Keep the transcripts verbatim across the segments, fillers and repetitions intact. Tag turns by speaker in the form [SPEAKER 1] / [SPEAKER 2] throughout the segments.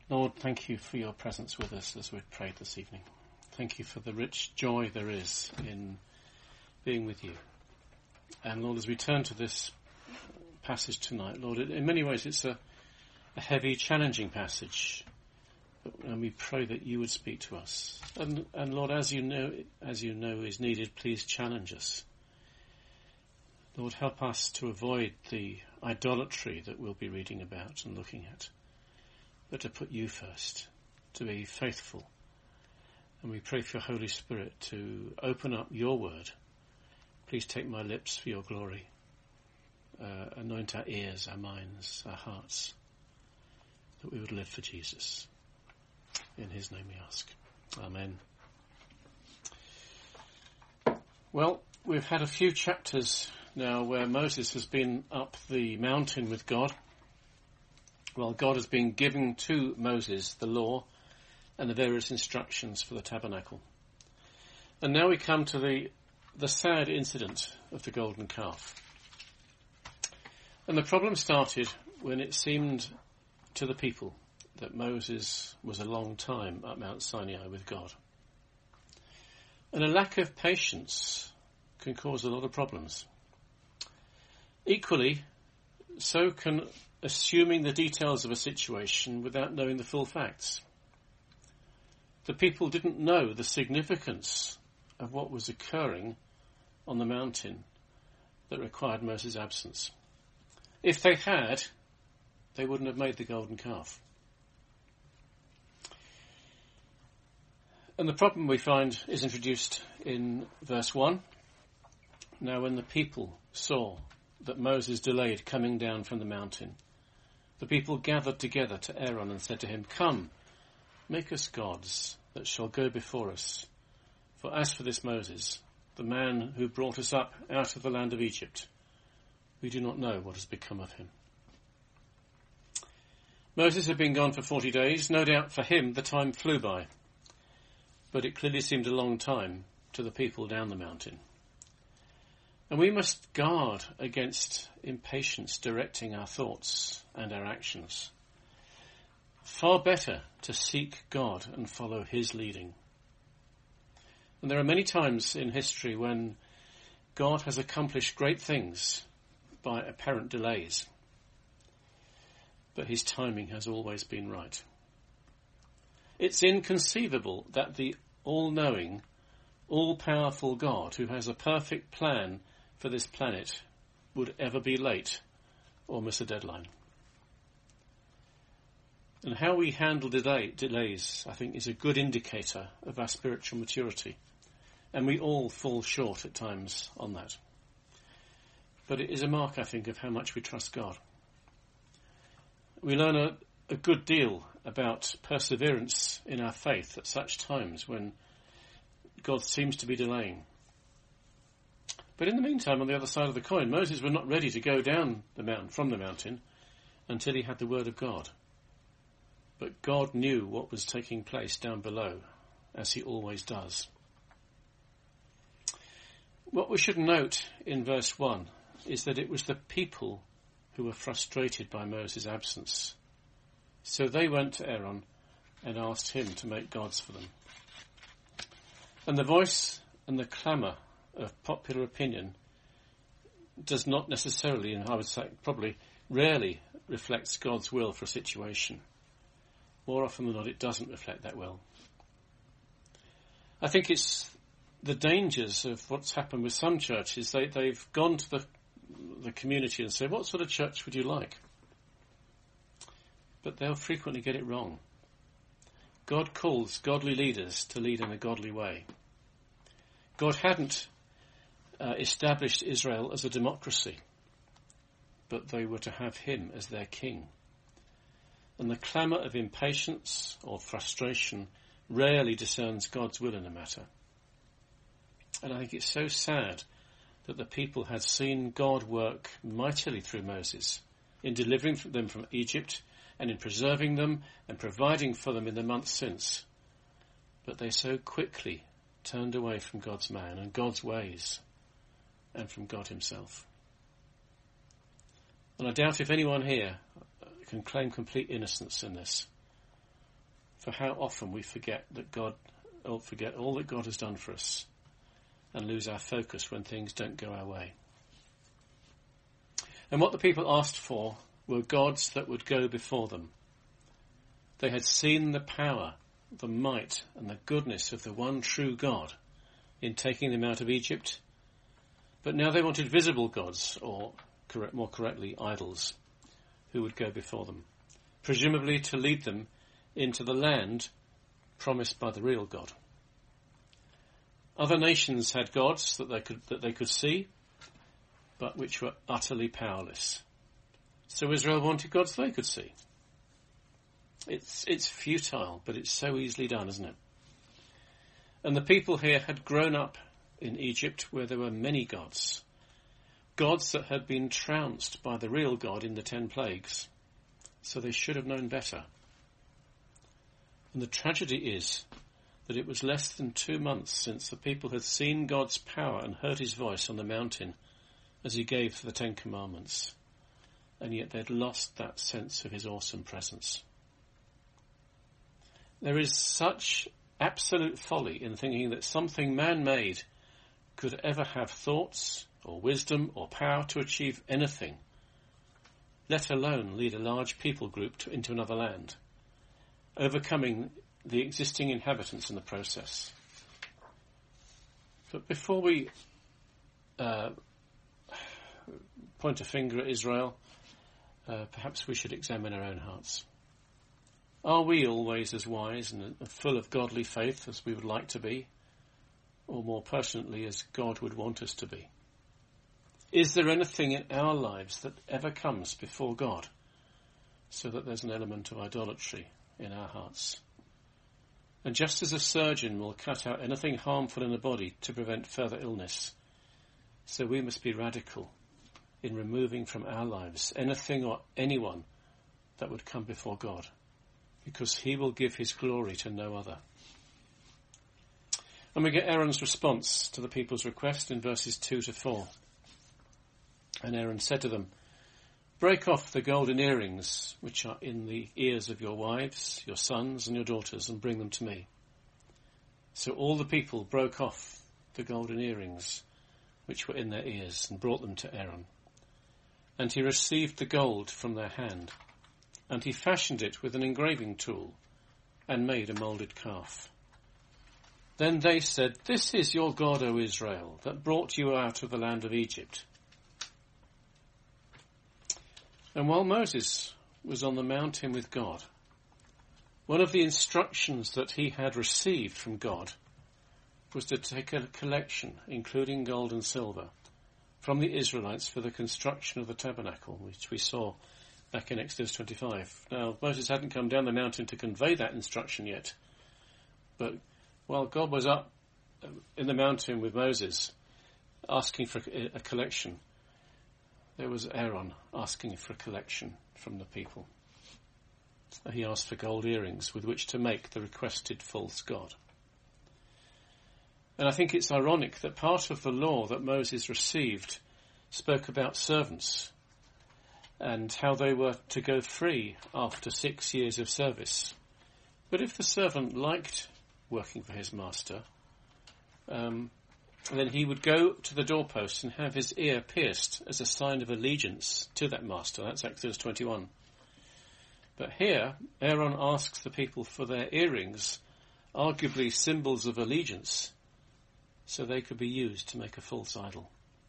[SPEAKER 1] Lord, thank you for your presence with us as we've prayed this evening. Thank you for the rich joy there is in being with you. And Lord, as we turn to this passage tonight, Lord, in many ways it's a, a heavy, challenging passage. And we pray that you would speak to us. And, and Lord, as you know, as you know is needed, please challenge us. Lord, help us to avoid the idolatry that we'll be reading about and looking at, but to put you first, to be faithful. And we pray for your Holy Spirit to open up your word. Please take my lips for your glory. Uh, anoint our ears, our minds, our hearts, that we would live for Jesus. In his name we ask. Amen. Well, we've had a few chapters now where Moses has been up the mountain with God. Well, God has been giving to Moses the law and the various instructions for the tabernacle. And now we come to the, the sad incident of the golden calf. And the problem started when it seemed to the people that Moses was a long time at Mount Sinai with God. And a lack of patience can cause a lot of problems. Equally, so can assuming the details of a situation without knowing the full facts. The people didn't know the significance of what was occurring on the mountain that required Moses' absence. If they had, they wouldn't have made the golden calf. And the problem we find is introduced in verse one. Now when the people saw that Moses delayed coming down from the mountain, the people gathered together to Aaron and said to him, "Come, make us gods that shall go before us. For as for this Moses, the man who brought us up out of the land of Egypt, we do not know what has become of him." Moses had been gone for forty days. No doubt for him the time flew by. But it clearly seemed a long time to the people down the mountain. And we must guard against impatience directing our thoughts and our actions. Far better to seek God and follow his leading. And there are many times in history when God has accomplished great things by apparent delays. But his timing has always been right. It's inconceivable that the all-knowing, all-powerful God who has a perfect plan for this planet would ever be late or miss a deadline. And how we handle delay, delays, I think, is a good indicator of our spiritual maturity. And we all fall short at times on that. But it is a mark, I think, of how much we trust God. We learn a, a good deal about perseverance in our faith at such times when God seems to be delaying. But in the meantime, on the other side of the coin, Moses was not ready to go down the mountain, from the mountain, until he had the word of God. But God knew what was taking place down below, as he always does. What we should note in verse one is that it was the people who were frustrated by Moses' absence. So they went to Aaron and asked him to make gods for them. And the voice and the clamour of popular opinion does not necessarily, and I would say probably rarely, reflects God's will for a situation. More often than not, it doesn't reflect that will. I think it's the dangers of what's happened with some churches. They, they've gone to the, the community and said, "What sort of church would you like?" But they'll frequently get it wrong. God calls godly leaders to lead in a godly way. God hadn't uh, established Israel as a democracy, but they were to have him as their king. And the clamour of impatience or frustration rarely discerns God's will in a matter. And I think it's so sad that the people had seen God work mightily through Moses in delivering them from Egypt and in preserving them and providing for them in the months since. But they so quickly turned away from God's man and God's ways and from God himself. And I doubt if anyone here can claim complete innocence in this. For how often we forget that God, or forget all that God has done for us, and lose our focus when things don't go our way. And what the people asked for were gods that would go before them. They had seen the power, the might, and the goodness of the one true God in taking them out of Egypt, but now they wanted visible gods, or correct, more correctly, idols, who would go before them, presumably to lead them into the land promised by the real God. Other nations had gods that they could that they could see, but which were utterly powerless. So Israel wanted gods they could see. It's it's futile, but it's so easily done, isn't it? And the people here had grown up in Egypt where there were many gods, gods that had been trounced by the real God in the ten plagues, so they should have known better. And the tragedy is that it was less than two months since the people had seen God's power and heard his voice on the mountain as he gave the Ten Commandments, and yet they'd lost that sense of his awesome presence. There is such absolute folly in thinking that something man-made could ever have thoughts or wisdom or power to achieve anything, let alone lead a large people group to, into another land, overcoming the existing inhabitants in the process. But before we uh, point a finger at Israel, uh, perhaps we should examine our own hearts. Are we always as wise and full of godly faith as we would like to be, or more pertinently as God would want us to be? Is there anything in our lives that ever comes before God so that there's an element of idolatry in our hearts? And just as a surgeon will cut out anything harmful in the body to prevent further illness, so we must be radical in removing from our lives anything or anyone that would come before God, because he will give his glory to no other. And we get Aaron's response to the people's request in verses two to four. And Aaron said to them, "Break off the golden earrings which are in the ears of your wives, your sons and your daughters, and bring them to me." So all the people broke off the golden earrings which were in their ears and brought them to Aaron. And he received the gold from their hand, and he fashioned it with an engraving tool and made a moulded calf. Then they said, "This is your God, O Israel, that brought you out of the land of Egypt." And while Moses was on the mountain with God, one of the instructions that he had received from God was to take a collection, including gold and silver, from the Israelites for the construction of the tabernacle, which we saw back in Exodus twenty-five. Now, Moses hadn't come down the mountain to convey that instruction yet, but while God was up in the mountain with Moses, asking for a collection, there was Aaron asking for a collection from the people. He asked for gold earrings with which to make the requested false god. And I think it's ironic that part of the law that Moses received spoke about servants and how they were to go free after six years of service. But if the servant liked working for his master, um, then he would go to the doorpost and have his ear pierced as a sign of allegiance to that master. That's Exodus twenty-one. But here, Aaron asks the people for their earrings, arguably symbols of allegiance, so they could be used to make a false idol.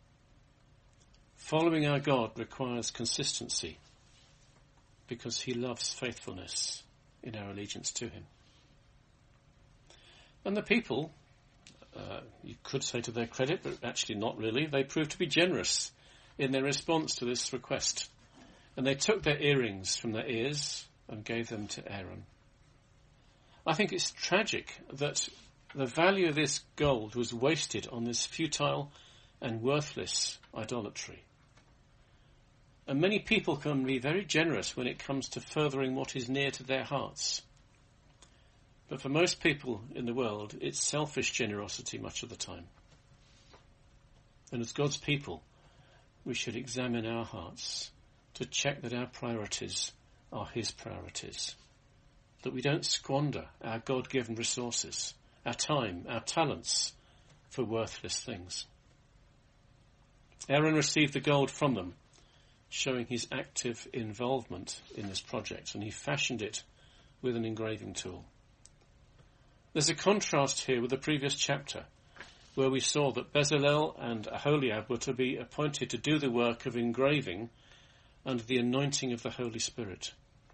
[SPEAKER 1] Following our God requires consistency, because he loves faithfulness in our allegiance to him. And the people, uh, you could say to their credit, but actually not really, they proved to be generous in their response to this request. And they took their earrings from their ears and gave them to Aaron. I think it's tragic that the value of this gold was wasted on this futile and worthless idolatry. And many people can be very generous when it comes to furthering what is near to their hearts. But for most people in the world, it's selfish generosity much of the time. And as God's people, we should examine our hearts to check that our priorities are his priorities. that we don't squander our God-given resources, our time, our talents, for worthless things. Aaron received the gold from them, showing his active involvement in this project, and he fashioned it with an engraving tool. There's a contrast here with the previous chapter, where we saw that Bezalel and Aholiab were to be appointed to do the work of engraving under the anointing of the Holy Spirit.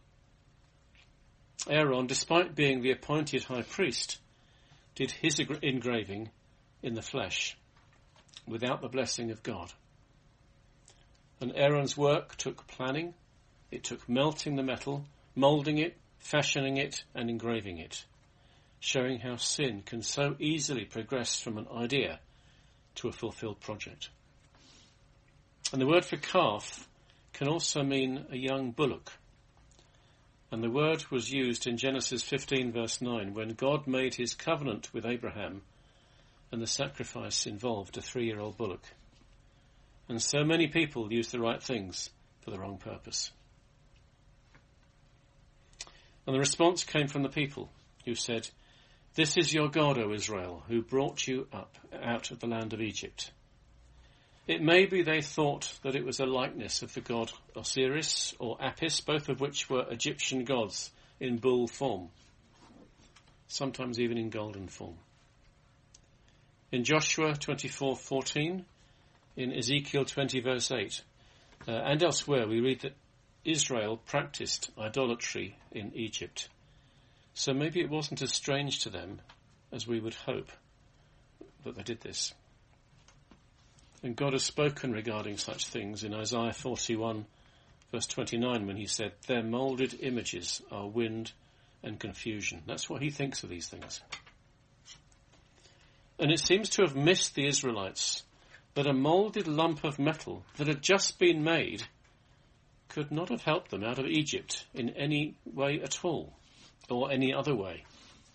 [SPEAKER 1] Aaron, despite being the appointed high priest, did his engraving in the flesh, without the blessing of God. And Aaron's work took planning, it took melting the metal, moulding it, fashioning it, and engraving it, showing how sin can so easily progress from an idea to a fulfilled project. And the word for calf can also mean a young bullock. And the word was used in Genesis fifteen verse nine when God made his covenant with Abraham, and the sacrifice involved a three-year-old bullock. And so many people use the right things for the wrong purpose. And the response came from the people, who said, "This is your God, O Israel, who brought you up out of the land of Egypt." It may be they thought that it was a likeness of the god Osiris or Apis, both of which were Egyptian gods in bull form, sometimes even in golden form. In Joshua twenty-four fourteen, in Ezekiel twenty verse eight, uh, and elsewhere we read that Israel practiced idolatry in Egypt. So maybe it wasn't as strange to them as we would hope that they did this. And God has spoken regarding such things in Isaiah forty-one verse twenty-nine when he said, "Their moulded images are wind and confusion." That's what he thinks of these things. And it seems to have missed the Israelites that a moulded lump of metal that had just been made could not have helped them out of Egypt in any way at all, or any other way.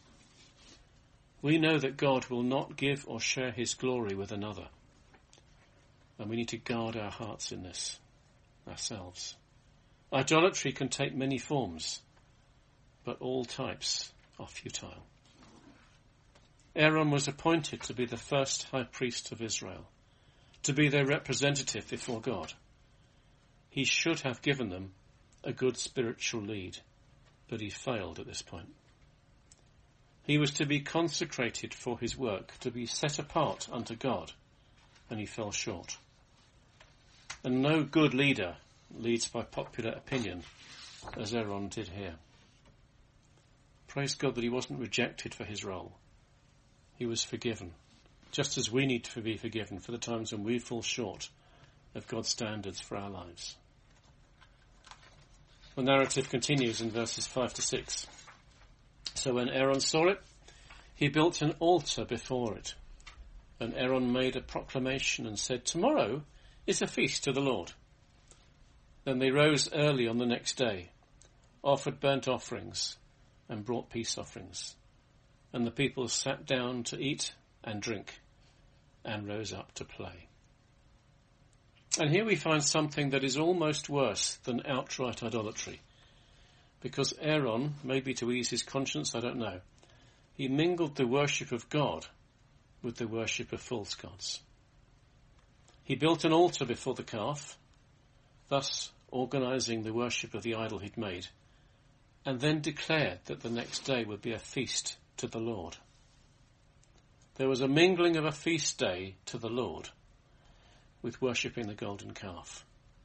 [SPEAKER 1] We know that God will not give or share his glory with another. And we need to guard our hearts in this ourselves. Idolatry can take many forms, but all types are futile. Aaron was appointed to be the first high priest of Israel, to be their representative before God. He should have given them a good spiritual lead, but he failed at this point. He was to be consecrated for his work, to be set apart unto God, and he fell short. And no good leader leads by popular opinion, as Aaron did here. Praise God that he wasn't rejected for his role. He was forgiven, just as we need to be forgiven for the times when we fall short of God's standards for our lives. The narrative continues in verses five to six. So when Aaron saw it, he built an altar before it. And Aaron made a proclamation and said, "Tomorrow is a feast to the Lord." Then they rose early on the next day, offered burnt offerings, and brought peace offerings. And the people sat down to eat and drink, and rose up to play. And here we find something that is almost worse than outright idolatry. Because Aaron, maybe to ease his conscience, I don't know, he mingled the worship of God with the worship of false gods. He built an altar before the calf, thus organising the worship of the idol he'd made, and then declared that the next day would be a feast to the Lord. There was a mingling of a feast day to the Lord with worshipping the golden calf.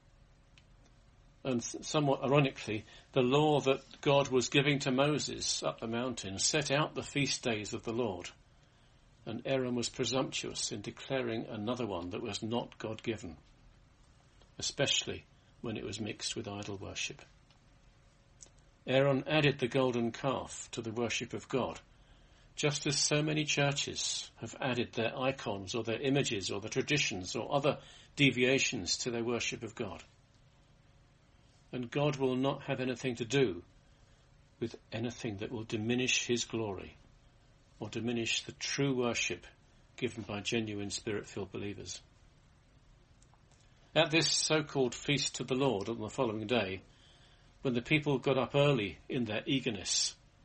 [SPEAKER 1] And somewhat ironically, the law that God was giving to Moses up the mountain set out the feast days of the Lord. And Aaron was presumptuous in declaring another one that was not God-given, especially when it was mixed with idol worship. Aaron added the golden calf to the worship of God, just as so many churches have added their icons or their images or their traditions or other deviations to their worship of God. And God will not have anything to do with anything that will diminish his glory or diminish the true worship given by genuine spirit-filled believers. At this so-called feast to the Lord on the following day, when the people got up early in their eagerness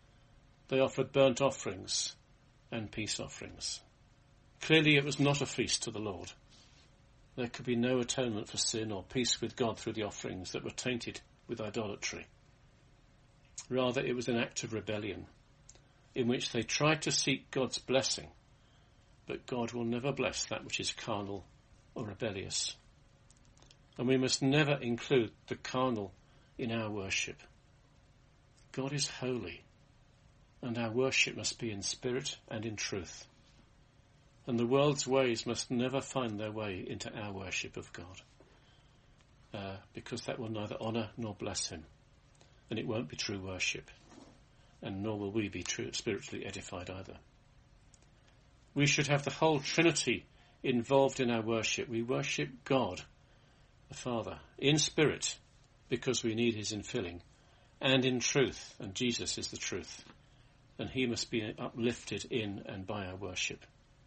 [SPEAKER 1] They offered burnt offerings and peace offerings. Clearly it was not a feast to the Lord. There could be no atonement for sin or peace with God through the offerings that were tainted with idolatry. Rather, it was an act of rebellion in which they tried to seek God's blessing, but God will never bless that which is carnal or rebellious. And we must never include the carnal in our worship. God is holy, and our worship must be in spirit and in truth. And the world's ways must never find their way into our worship of God, uh, because that will neither honour nor bless him, and it won't be true worship, and nor will we be true, spiritually edified either. We should have the whole Trinity involved in our worship. We worship God, the Father, in spirit, because we need his infilling, and in truth, and Jesus is the truth, and he must be uplifted in and by our worship.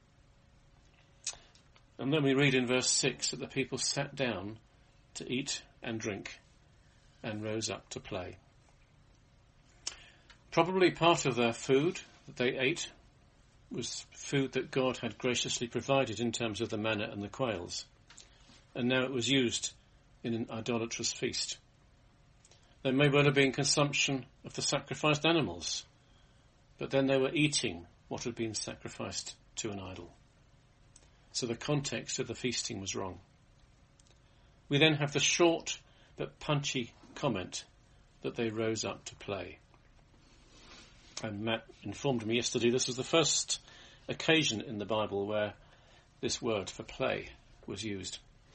[SPEAKER 1] And then we read in verse six that the people sat down to eat and drink and rose up to play. Probably part of their food that they ate was food that God had graciously provided in terms of the manna and the quails, and now it was used in an idolatrous feast. There may well have been consumption of the sacrificed animals, but then they were eating what had been sacrificed to an idol. So the context of the feasting was wrong. We then have the short but punchy comment that they rose up to play. And Matt informed me yesterday this was the first occasion in the Bible where this word for play was used.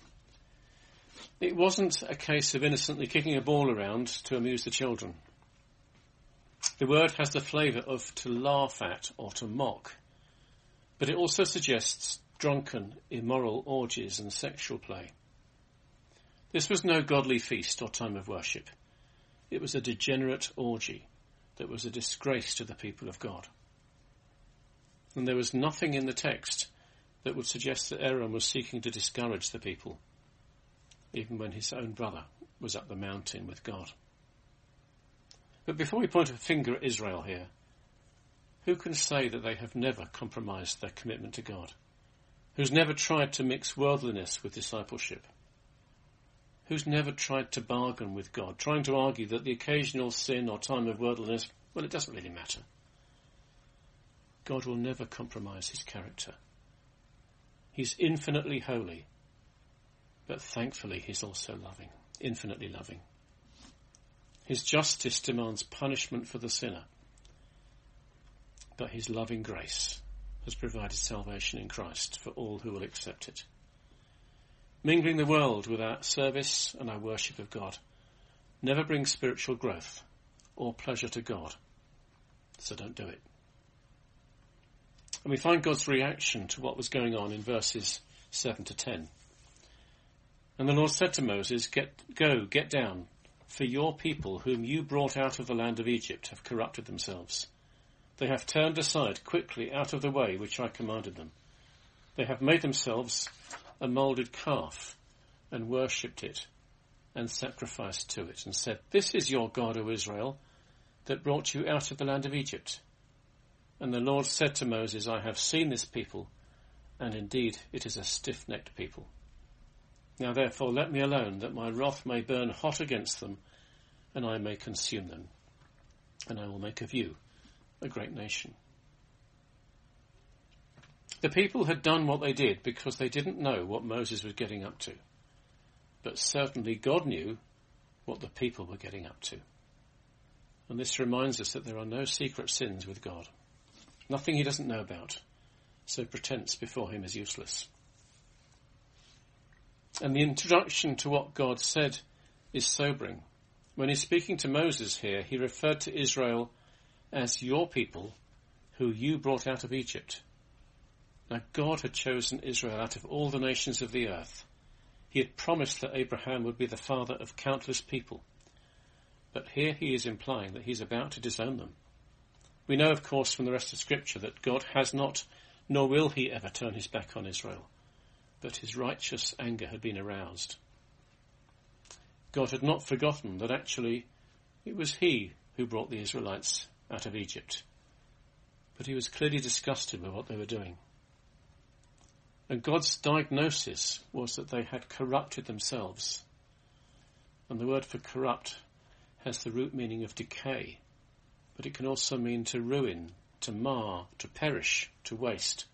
[SPEAKER 1] It wasn't a case of innocently kicking a ball around to amuse the children. The word has the flavour of to laugh at or to mock, but it also suggests drunken, immoral orgies and sexual play. This was no godly feast or time of worship. It was a degenerate orgy that was a disgrace to the people of God. And there was nothing in the text that would suggest that Aaron was seeking to discourage the people, even when his own brother was up the mountain with God. But before we point a finger at Israel here, who can say that they have never compromised their commitment to God? Who's never tried to mix worldliness with discipleship? Who's never tried to bargain with God, trying to argue that the occasional sin or time of worldliness, well, it doesn't really matter. God will never compromise his character. He's infinitely holy, but thankfully he's also loving, infinitely loving. His justice demands punishment for the sinner, but his loving grace has provided salvation in Christ for all who will accept it. Mingling the world with our service and our worship of God never brings spiritual growth or pleasure to God, so don't do it. And we find God's reaction to what was going on in verses seven to ten. And the Lord said to Moses, get, go, get down, for your people whom you brought out of the land of Egypt have corrupted themselves. They have turned aside quickly out of the way which I commanded them. They have made themselves a moulded calf and worshipped it and sacrificed to it and said, this is your God, O Israel, that brought you out of the land of Egypt. And the Lord said to Moses, I have seen this people, and indeed it is a stiff-necked people. Now therefore let me alone, that my wrath may burn hot against them, and I may consume them, and I will make of you a great nation. The people had done what they did because they didn't know what Moses was getting up to. But certainly God knew what the people were getting up to. And this reminds us that there are no secret sins with God. Nothing he doesn't know about. So pretense before him is useless. And the introduction to what God said is sobering. When he's speaking to Moses here, he referred to Israel as your people who you brought out of Egypt. Now God had chosen Israel out of all the nations of the earth. He had promised that Abraham would be the father of countless people. But here he is implying that he's about to disown them. We know, of course, from the rest of Scripture that God has not, nor will he ever turn his back on Israel. But his righteous anger had been aroused. God had not forgotten that actually it was he who brought the Israelites out of Egypt, but he was clearly disgusted with what they were doing. And God's diagnosis was that they had corrupted themselves. And the word for corrupt has the root meaning of decay, but it can also mean to ruin, to mar, to perish, to waste.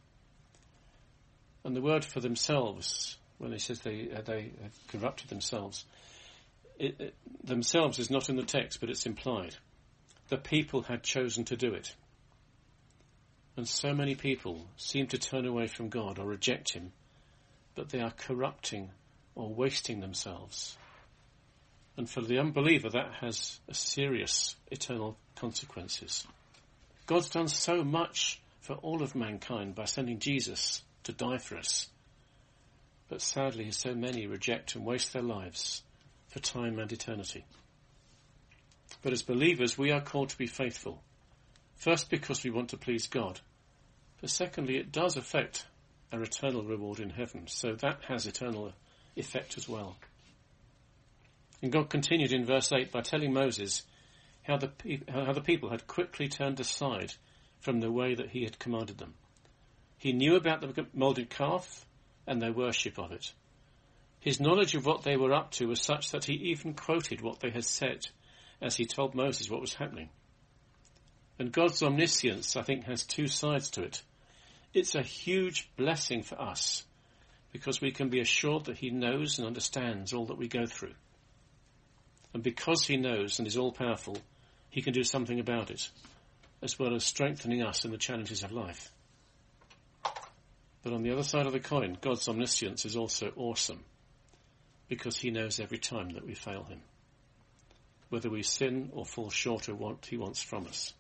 [SPEAKER 1] And the word for themselves, when he says they uh, they have corrupted themselves, it, it, themselves is not in the text, but it's implied. The people had chosen to do it. And so many people seem to turn away from God or reject him, but they are corrupting or wasting themselves. And for the unbeliever, that has a serious eternal consequences. God's done so much for all of mankind by sending Jesus to die for us. But sadly, so many reject and waste their lives for time and eternity. But as believers, we are called to be faithful. First, because we want to please God. But secondly, it does affect our eternal reward in heaven. So that has eternal effect as well. And God continued in verse eight by telling Moses how the, pe- how the people had quickly turned aside from the way that he had commanded them. He knew about the moulded calf and their worship of it. His knowledge of what they were up to was such that he even quoted what they had said as he told Moses what was happening. And God's omniscience, I think, has two sides to it. It's a huge blessing for us because we can be assured that he knows and understands all that we go through. And because he knows and is all-powerful, he can do something about it, as well as strengthening us in the challenges of life. But on the other side of the coin, God's omniscience is also awesome, because he knows every time that we fail him, whether we sin or fall short of what he wants from us.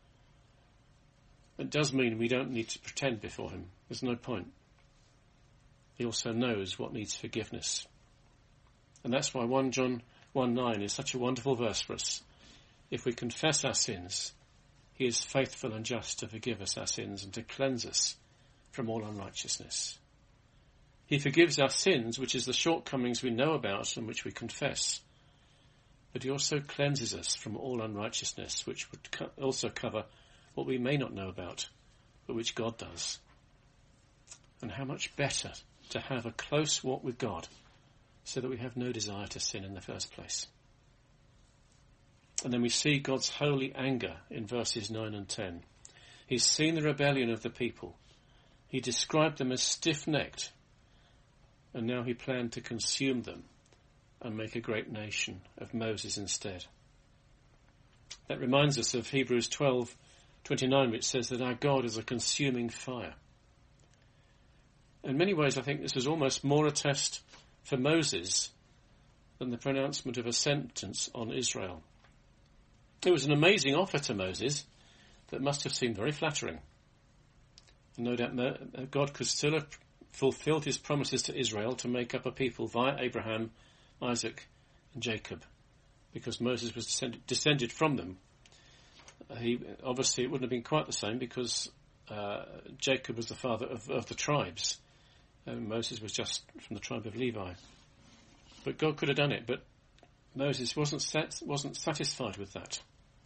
[SPEAKER 1] It does mean we don't need to pretend before him. There's no point. He also knows what needs forgiveness. And that's why First John one nine is such a wonderful verse for us. If we confess our sins, he is faithful and just to forgive us our sins and to cleanse us from all unrighteousness. He forgives our sins, which is the shortcomings we know about and which we confess. But he also cleanses us from all unrighteousness, which would co- also cover what we may not know about, but which God does. And how much better to have a close walk with God so that we have no desire to sin in the first place. And then we see God's holy anger in verses nine and ten. He's seen the rebellion of the people. He described them as stiff-necked, and now he planned to consume them and make a great nation of Moses instead. That reminds us of Hebrews twelve twenty-nine, which says that our God is a consuming fire. In many ways, I think this was almost more a test for Moses than the pronouncement of a sentence on Israel. It was an amazing offer to Moses that must have seemed very flattering. And no doubt God could still have fulfilled his promises to Israel to make up a people via Abraham, Isaac and Jacob, because Moses was descended, descended from them. He, obviously it wouldn't have been quite the same because uh, Jacob was the father of, of the tribes, and Moses was just from the tribe of Levi. But God could have done it, but Moses wasn't set, wasn't satisfied with that.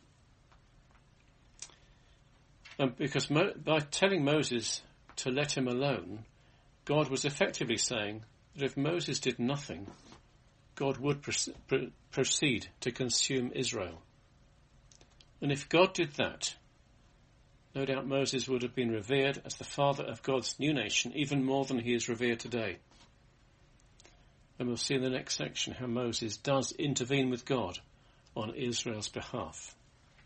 [SPEAKER 1] And because Mo, by telling Moses to let him alone, God was effectively saying that if Moses did nothing, God would pr- proceed to consume Israel. And if God did that, no doubt Moses would have been revered as the father of God's new nation, even more than he is revered today. And we'll see in the next section how Moses does intervene with God on Israel's behalf.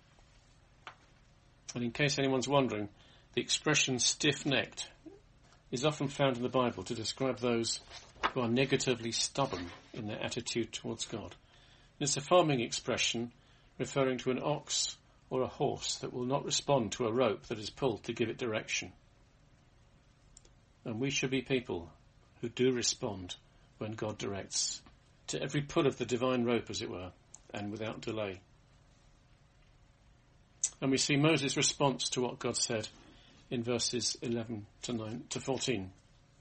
[SPEAKER 1] And in case anyone's wondering, the expression stiff-necked is often found in the Bible to describe those who are negatively stubborn in their attitude towards God. And it's a farming expression referring to an ox or a horse that will not respond to a rope that is pulled to give it direction. And we should be people who do respond when God directs, to every pull of the divine rope, as it were, and without delay. And we see Moses' response to what God said in verses eleven to nine to fourteen.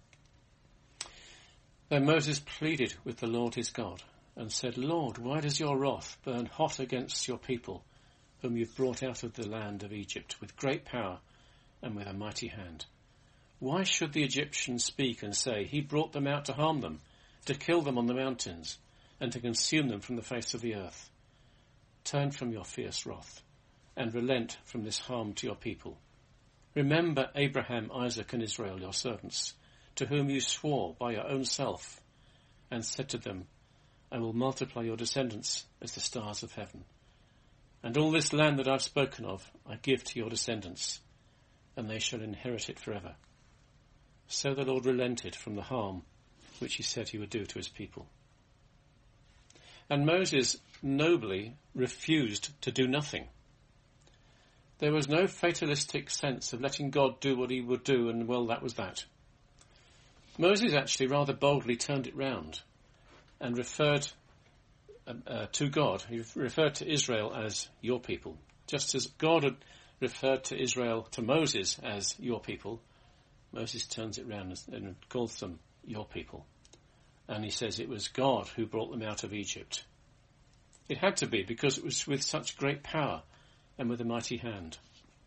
[SPEAKER 1] Then Moses pleaded with the Lord his God and said, Lord, why does your wrath burn hot against your people whom you've brought out of the land of Egypt with great power and with a mighty hand. Why should the Egyptians speak and say, he brought them out to harm them, to kill them on the mountains, and to consume them from the face of the earth? Turn from your fierce wrath, and relent from this harm to your people. Remember Abraham, Isaac, and Israel, your servants, to whom you swore by your own self, and said to them, I will multiply your descendants as the stars of heaven. And all this land that I've spoken of I give to your descendants, and they shall inherit it forever. So the Lord relented from the harm which he said he would do to his people. And Moses nobly refused to do nothing. There was no fatalistic sense of letting God do what he would do, and well, that was that. Moses actually rather boldly turned it round and referred uh, uh, to God. He referred to Israel as your people. Just as God had referred to Israel, to Moses, as your people, Moses turns it round and calls them your people. And he says it was God who brought them out of Egypt. It had to be, because it was with such great power and with a mighty hand.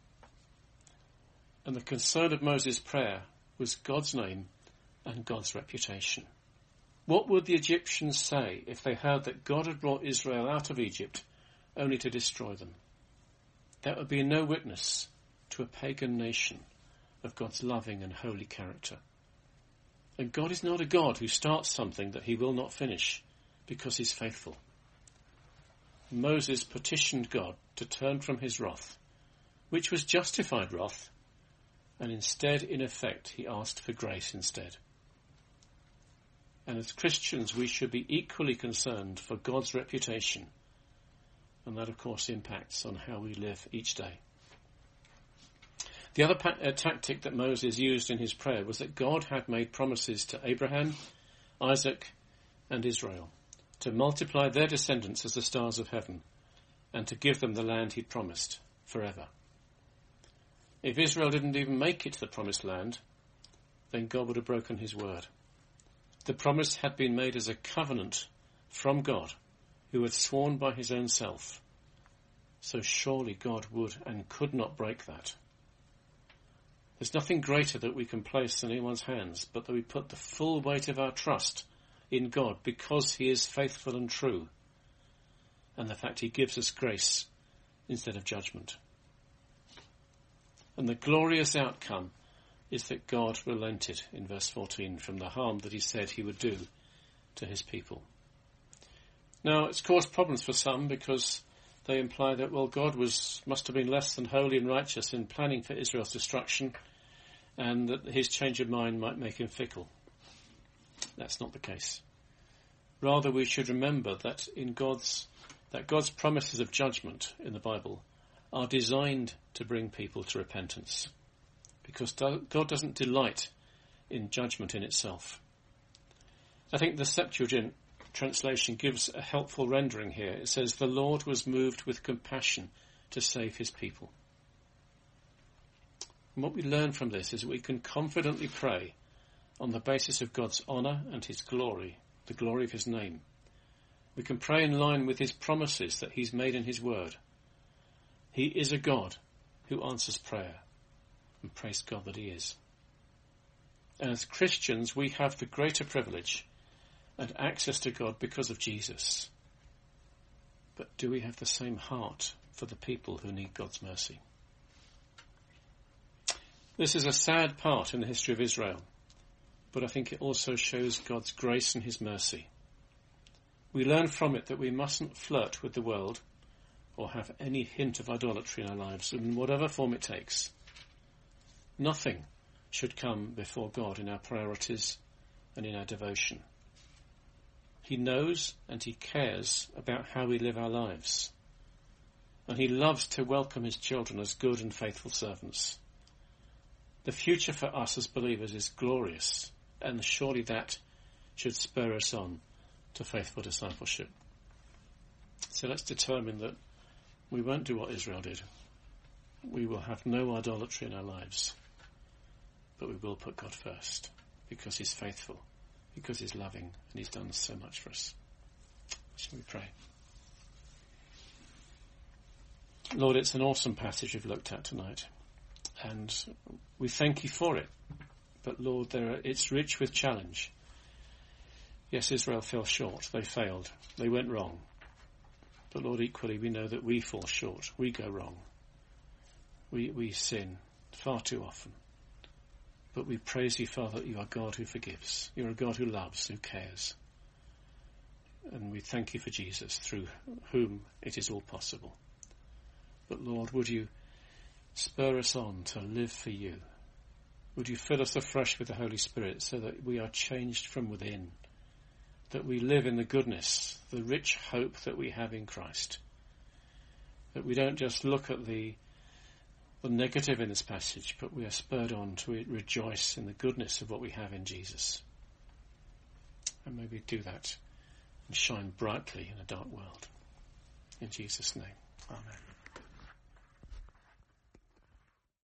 [SPEAKER 1] And the concern of Moses' prayer was God's name and God's reputation. What would the Egyptians say if they heard that God had brought Israel out of Egypt only to destroy them? That would be no witness to a pagan nation of God's loving and holy character. And God is not a God who starts something that he will not finish, because he's faithful. Moses petitioned God to turn from his wrath, which was justified wrath, and instead, in effect, he asked for grace instead. And as Christians, we should be equally concerned for God's reputation, and that, of course, impacts on how we live each day. The other pa- uh, tactic that Moses used in his prayer was that God had made promises to Abraham, Isaac, and Israel to multiply their descendants as the stars of heaven, and to give them the land he'd promised forever. If Israel didn't even make it to the promised land, then God would have broken his word. The promise had been made as a covenant from God, who had sworn by his own self. So surely God would and could not break that. There's nothing greater that we can place in anyone's hands, but that we put the full weight of our trust in God, because he is faithful and true, and the fact he gives us grace instead of judgment. And the glorious outcome is that God relented, in verse fourteen, from the harm that he said he would do to his people. Now, it's caused problems for some, because they imply that, well, God was must have been less than holy and righteous in planning for Israel's destruction, and that his change of mind might make him fickle. That's not the case. Rather, we should remember that in God's that God's promises of judgment in the Bible are designed to bring people to repentance, because God doesn't delight in judgment in itself. I think the Septuagint translation gives a helpful rendering here. It says, the Lord was moved with compassion to save his people. And what we learn from this is that we can confidently pray on the basis of God's honour and his glory, the glory of his name. We can pray in line with his promises that he's made in his word. He is a God who answers prayer, and praise God that he is. And as Christians, we have the greater privilege and access to God because of Jesus. But do we have the same heart for the people who need God's mercy? This is a sad part in the history of Israel, but I think it also shows God's grace and his mercy. We learn from it that we mustn't flirt with the world or have any hint of idolatry in our lives, in whatever form it takes. Nothing should come before God in our priorities and in our devotion. He knows and he cares about how we live our lives. And he loves to welcome his children as good and faithful servants. The future for us as believers is glorious, and surely that should spur us on to faithful discipleship. So let's determine that we won't do what Israel did. We will have no idolatry in our lives, but we will put God first, because he's faithful, because he's loving, and he's done so much for us. Shall we pray? Lord, it's an awesome passage we've looked at tonight, and we thank you for it. But Lord, there are, it's rich with challenge. Yes, Israel fell short. They failed. They went wrong. But Lord, equally, we know that we fall short. We go wrong. We, we sin far too often. But we praise you, Father, that you are God who forgives. You're a God who loves, who cares. And we thank you for Jesus, through whom it is all possible. But Lord, would you spur us on to live for you? Would you fill us afresh with the Holy Spirit so that we are changed from within, that we live in the goodness, the rich hope that we have in Christ, that we don't just look at the, the negative in this passage, but we are spurred on to rejoice in the goodness of what we have in Jesus. And may we do that and shine brightly in a dark world. In Jesus' name, amen.